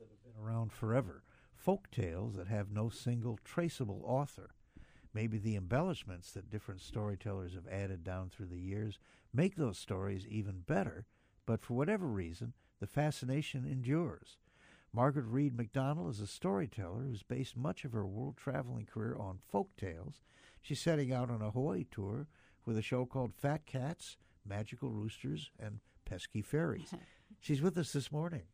that have been around forever, folk tales that have no single traceable author. Maybe the embellishments that different storytellers have added down through the years make those stories even better, but for whatever reason, the fascination endures. Margaret Reed MacDonald is a storyteller who's based much of her world-traveling career on folk tales. She's setting out on a Hawaii tour with a show called Fat Cats, Magical Roosters, and Pesky Fairies. She's with us this morning.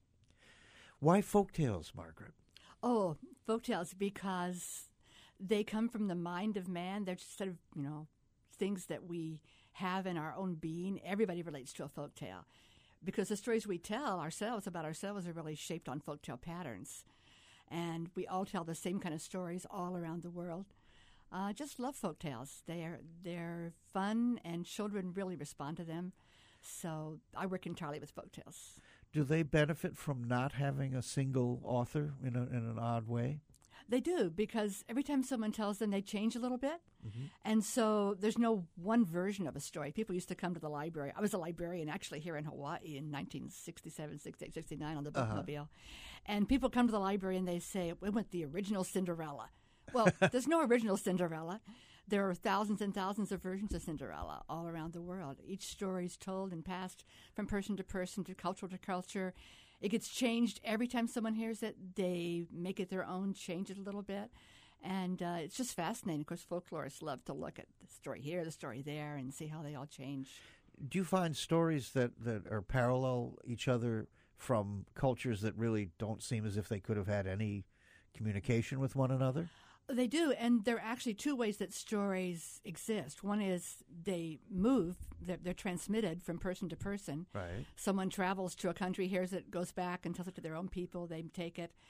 Why folk tales, Margaret? Oh, folk tales because they come from the mind of man. They're just sort of, things that we have in our own being. Everybody relates to a folk tale because the stories we tell ourselves about ourselves are really shaped on folk tale patterns. And we all tell the same kind of stories all around the world. Just love folk tales. They're fun, and children really respond to them. So I work entirely with folk tales. Do they benefit from not having a single author in an odd way? They do, because every time someone tells them, they change a little bit. Mm-hmm. And so there's no one version of a story. People used to come to the library. I was a librarian actually here in Hawaii in 1967, 68, 69 on the bookmobile. And people come to the library and they say, we want the original Cinderella. Well, there's no original Cinderella. There are thousands and thousands of versions of Cinderella all around the world. Each story is told and passed from person to person, to culture. It gets changed every time someone hears it. They make it their own, change it a little bit. And it's just fascinating. Of course, folklorists love to look at the story here, the story there, and see how they all change. Do you find stories that are parallel each other from cultures that really don't seem as if they could have had any communication with one another? They do, and there are actually two ways that stories exist. One is they move, they're transmitted from person to person. Right. Someone travels to a country, hears it, goes back and tells it to their own people, they take it.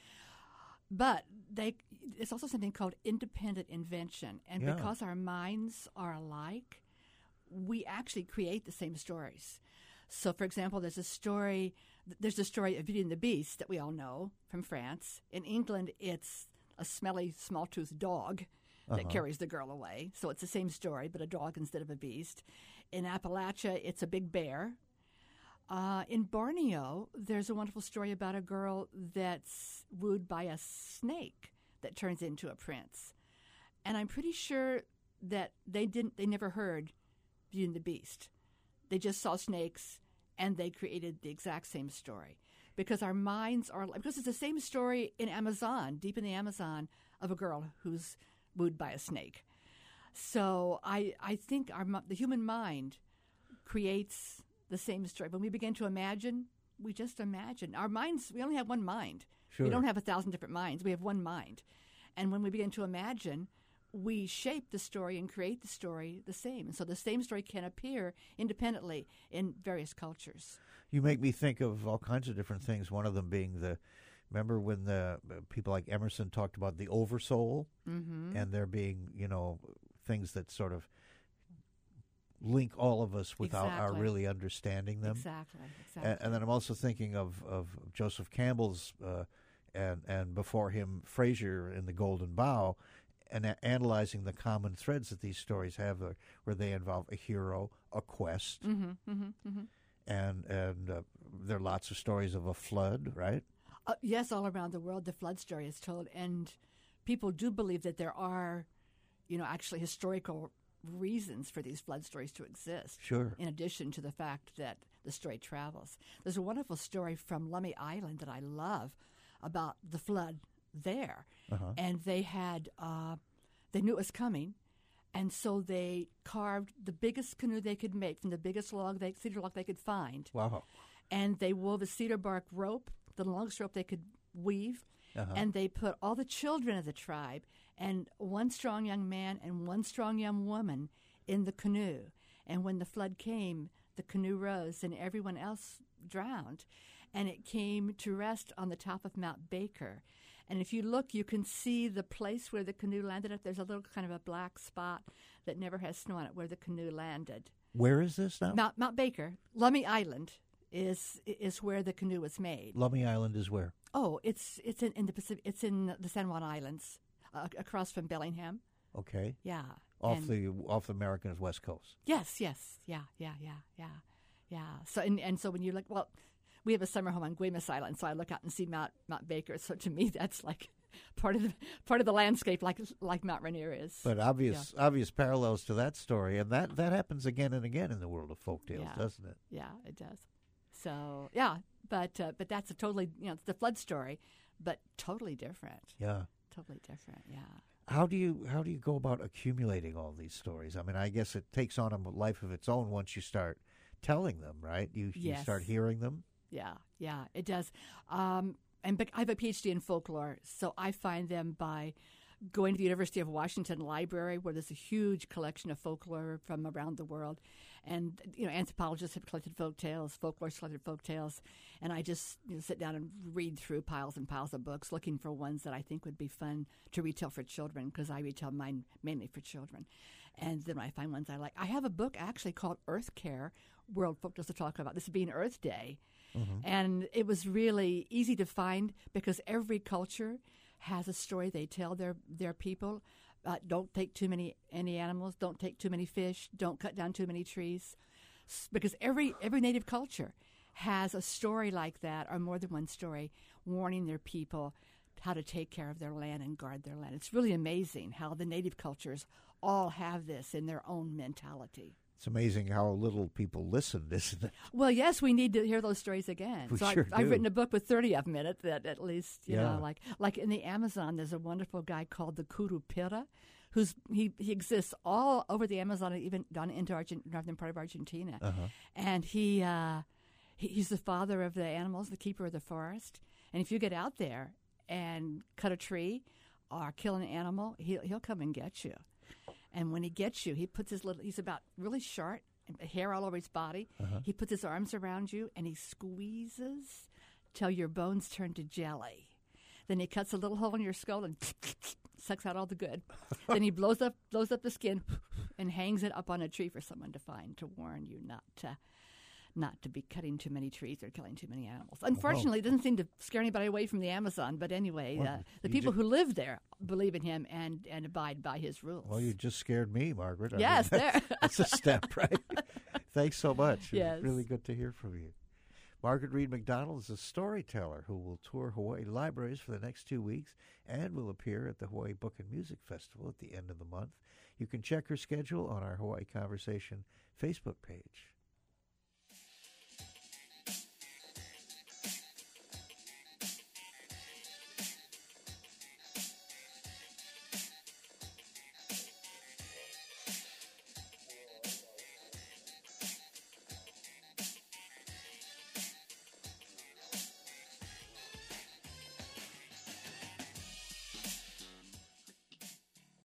But it's also something called independent invention, and because our minds are alike, we actually create the same stories. So, for example, there's the story of Beauty and the Beast that we all know from France. In England, it's a smelly, small-toothed dog that carries the girl away. So it's the same story, but a dog instead of a beast. In Appalachia, it's a big bear. In Borneo, there's a wonderful story about a girl that's wooed by a snake that turns into a prince. And I'm pretty sure that they never heard Beauty and the Beast. They just saw snakes, and they created the exact same story. Because our minds are, because it's the same story in Amazon, deep in the Amazon, of a girl who's wooed by a snake. So I think the human mind creates the same story. When we begin to imagine, we just imagine. Our minds, we only have one mind. Sure. We don't have 1,000 different minds. We have one mind. And when we begin to imagine, we shape the story and create the story the same. And so the same story can appear independently in various cultures. You make me think of all kinds of different things, one of them being remember when the people like Emerson talked about the oversoul, and there being, things that sort of link all of us without our really understanding them. Exactly. And then I'm also thinking of Joseph Campbell's and before him Fraser in The Golden Bough, and analyzing the common threads that these stories have, where they involve a hero, a quest, and there are lots of stories of a flood, right? Yes, all around the world, the flood story is told, and people do believe that there are, actually historical reasons for these flood stories to exist. Sure. In addition to the fact that the story travels. There's a wonderful story from Lummi Island that I love about the flood there. And they had, they knew it was coming, and so they carved the biggest canoe they could make from the biggest cedar log they could find. Wow. And they wove a cedar bark rope, the longest rope they could weave, and they put all the children of the tribe and one strong young man and one strong young woman in the canoe. And when the flood came, the canoe rose and everyone else drowned. And it came to rest on the top of Mount Baker. And if you look, you can see the place where the canoe landed. There's a little kind of a black spot that never has snow on it where the canoe landed. Where is this now? Mount Baker. Lummi Island is where the canoe was made. Lummi Island is where? Oh, it's in the Pacific. It's in the San Juan Islands, across from Bellingham. Okay. Yeah. Off the America's west coast. Yes. Yeah. So and so when you look, well, we have a summer home on Guaymas Island, so I look out and see Mount Baker. So to me, that's like part of the landscape, like Mount Rainier is. But obvious parallels to that story, and that happens again and again in the world of folktales, doesn't it? Yeah, it does. So yeah, but that's a totally, it's the flood story, but totally different. Yeah, totally different. Yeah. How do you go about accumulating all these stories? I mean, I guess it takes on a life of its own once you start telling them, right? You start hearing them. Yeah, it does. And I have a PhD in folklore, so I find them by going to the University of Washington Library, where there's a huge collection of folklore from around the world. And, anthropologists have collected folk tales, folklorists collected folk tales, and I just sit down and read through piles and piles of books looking for ones that I think would be fun to retell for children, because I retell mine mainly for children. And then I find ones I like. I have a book actually called Earth Care, World Folk Tales to talk about, this being Earth Day. Mm-hmm. And it was really easy to find because every culture has a story they tell their people. Don't take too many animals. Don't take too many fish. Don't cut down too many trees, because every native culture has a story like that, or more than one story, warning their people how to take care of their land and guard their land. It's really amazing how the native cultures all have this in their own mentality. It's amazing how little people listened, isn't it? Well, yes, we need to hear those stories again. I've written a book with 30 of them in it that at least, you know, like in the Amazon, there's a wonderful guy called the Curupira, he exists all over the Amazon, even down into northern part of Argentina. Uh-huh. And he's the father of the animals, the keeper of the forest. And if you get out there and cut a tree or kill an animal, he'll come and get you. And when he gets you, he puts he's about really short, hair all over his body. Uh-huh. He puts his arms around you and he squeezes till your bones turn to jelly. Then he cuts a little hole in your skull and sucks out all the good. Then he blows up the skin and hangs it up on a tree for someone to find, to warn you not to be cutting too many trees or killing too many animals. Unfortunately, it doesn't seem to scare anybody away from the Amazon. But anyway, the people who live there believe in him and abide by his rules. Well, you just scared me, Margaret. Yes, there. That's a step, right? Thanks so much. Yes. It's really good to hear from you. Margaret Reed McDonald is a storyteller who will tour Hawaii libraries for the next 2 weeks and will appear at the Hawaii Book and Music Festival at the end of the month. You can check her schedule on our Hawaii Conversation Facebook page.